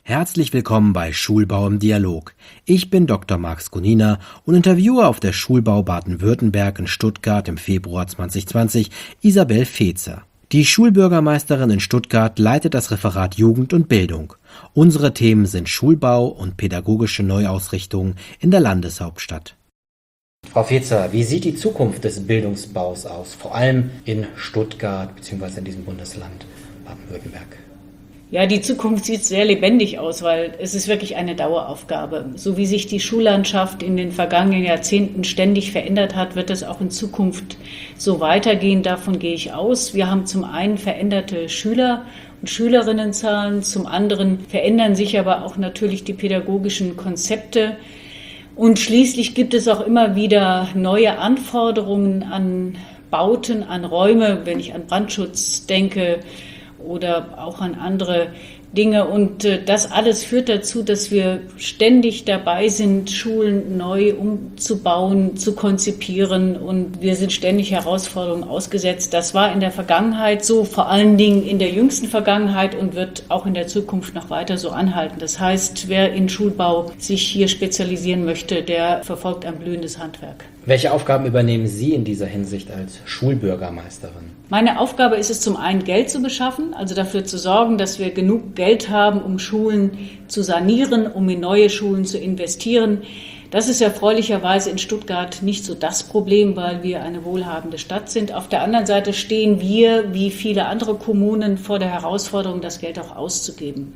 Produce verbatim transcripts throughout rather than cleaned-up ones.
Herzlich willkommen bei Schulbau im Dialog. Ich bin Doktor Marc Skonina und interviewe auf der Schulbau Baden-Württemberg in Stuttgart im Februar zwanzig zwanzig Isabel Fezer. Die Schulbürgermeisterin in Stuttgart leitet das Referat Jugend und Bildung. Unsere Themen sind Schulbau und pädagogische Neuausrichtung in der Landeshauptstadt. Frau Fezer, wie sieht die Zukunft des Bildungsbaus aus, vor allem in Stuttgart bzw. in diesem Bundesland Baden-Württemberg? Ja, die Zukunft sieht sehr lebendig aus, weil es ist wirklich eine Daueraufgabe. So wie sich die Schullandschaft in den vergangenen Jahrzehnten ständig verändert hat, wird es auch in Zukunft so weitergehen. Davon gehe ich aus. Wir haben zum einen veränderte Schüler- und Schülerinnenzahlen, zum anderen verändern sich aber auch natürlich die pädagogischen Konzepte. Und schließlich gibt es auch immer wieder neue Anforderungen an Bauten, an Räume, wenn ich an Brandschutz denke, oder auch an andere Dinge. Und äh, das alles führt dazu, dass wir ständig dabei sind, Schulen neu umzubauen, zu konzipieren. Und wir sind ständig Herausforderungen ausgesetzt. Das war in der Vergangenheit so, vor allen Dingen in der jüngsten Vergangenheit und wird auch in der Zukunft noch weiter so anhalten. Das heißt, wer in Schulbau sich hier spezialisieren möchte, der verfolgt ein blühendes Handwerk. Welche Aufgaben übernehmen Sie in dieser Hinsicht als Schulbürgermeisterin? Meine Aufgabe ist es zum einen, Geld zu beschaffen, also dafür zu sorgen, dass wir genug Geld haben, um Schulen zu sanieren, um in neue Schulen zu investieren. Das ist erfreulicherweise in Stuttgart nicht so das Problem, weil wir eine wohlhabende Stadt sind. Auf der anderen Seite stehen wir, wie viele andere Kommunen, vor der Herausforderung, das Geld auch auszugeben.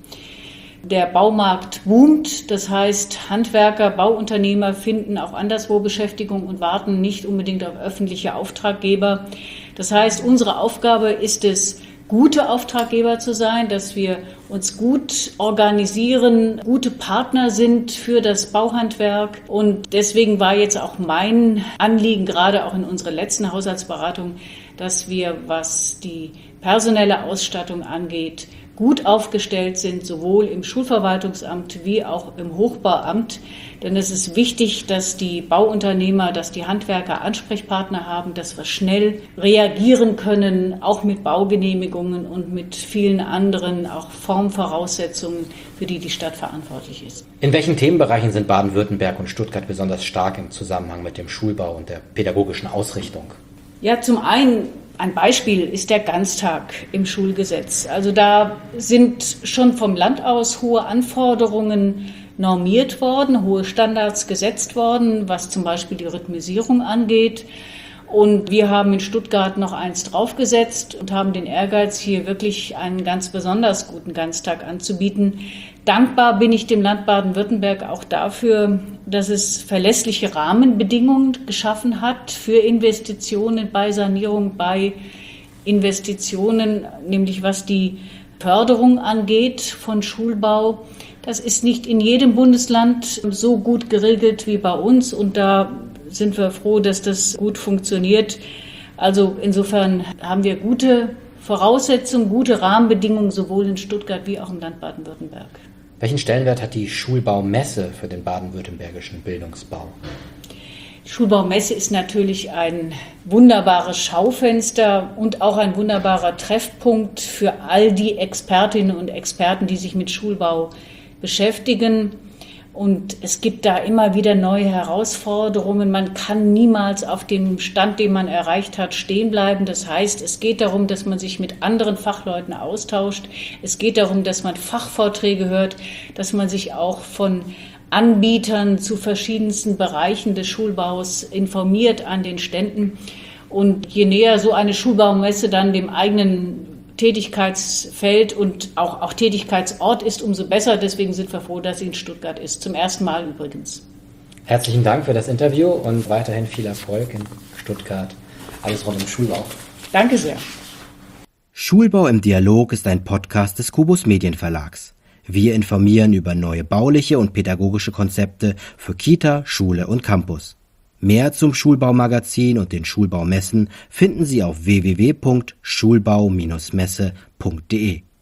Der Baumarkt boomt, das heißt, Handwerker, Bauunternehmer finden auch anderswo Beschäftigung und warten nicht unbedingt auf öffentliche Auftraggeber. Das heißt, unsere Aufgabe ist es, gute Auftraggeber zu sein, dass wir uns gut organisieren, gute Partner sind für das Bauhandwerk. Und deswegen war jetzt auch mein Anliegen, gerade auch in unserer letzten Haushaltsberatung, dass wir, was die personelle Ausstattung angeht, gut aufgestellt sind, sowohl im Schulverwaltungsamt wie auch im Hochbauamt. Denn es ist wichtig, dass die Bauunternehmer, dass die Handwerker Ansprechpartner haben, dass wir schnell reagieren können, auch mit Baugenehmigungen und mit vielen anderen auch Formvoraussetzungen, für die die Stadt verantwortlich ist. In welchen Themenbereichen sind Baden-Württemberg und Stuttgart besonders stark im Zusammenhang mit dem Schulbau und der pädagogischen Ausrichtung? Ja, zum einen, ein Beispiel ist der Ganztag im Schulgesetz. Also da sind schon vom Land aus hohe Anforderungen normiert worden, hohe Standards gesetzt worden, was zum Beispiel die Rhythmisierung angeht. Und wir haben in Stuttgart noch eins draufgesetzt und haben den Ehrgeiz, hier wirklich einen ganz besonders guten Ganztag anzubieten. Dankbar bin ich dem Land Baden-Württemberg auch dafür, dass es verlässliche Rahmenbedingungen geschaffen hat für Investitionen bei Sanierung, bei Investitionen, nämlich was die Förderung angeht von Schulbau. Das ist nicht in jedem Bundesland so gut geregelt wie bei uns und da sind wir froh, dass das gut funktioniert. Also insofern haben wir gute Voraussetzungen, gute Rahmenbedingungen sowohl in Stuttgart wie auch im Land Baden-Württemberg. Welchen Stellenwert hat die Schulbaumesse für den baden-württembergischen Bildungsbau? Die Schulbaumesse ist natürlich ein wunderbares Schaufenster und auch ein wunderbarer Treffpunkt für all die Expertinnen und Experten, die sich mit Schulbau beschäftigen. Und es gibt da immer wieder neue Herausforderungen. Man kann niemals auf dem Stand, den man erreicht hat, stehen bleiben. Das heißt, es geht darum, dass man sich mit anderen Fachleuten austauscht. Es geht darum, dass man Fachvorträge hört, dass man sich auch von Anbietern zu verschiedensten Bereichen des Schulbaus informiert an den Ständen. Und je näher so eine Schulbaumesse dann dem eigenen Tätigkeitsfeld und auch, auch Tätigkeitsort ist, umso besser. Deswegen sind wir froh, dass sie in Stuttgart ist. Zum ersten Mal übrigens. Herzlichen Dank für das Interview und weiterhin viel Erfolg in Stuttgart. Alles rund um Schulbau. Danke sehr. Schulbau im Dialog ist ein Podcast des Kubus Medienverlags. Wir informieren über neue bauliche und pädagogische Konzepte für Kita, Schule und Campus. Mehr zum Schulbaumagazin und den Schulbaumessen finden Sie auf w w w punkt schulbau Bindestrich messe punkt de.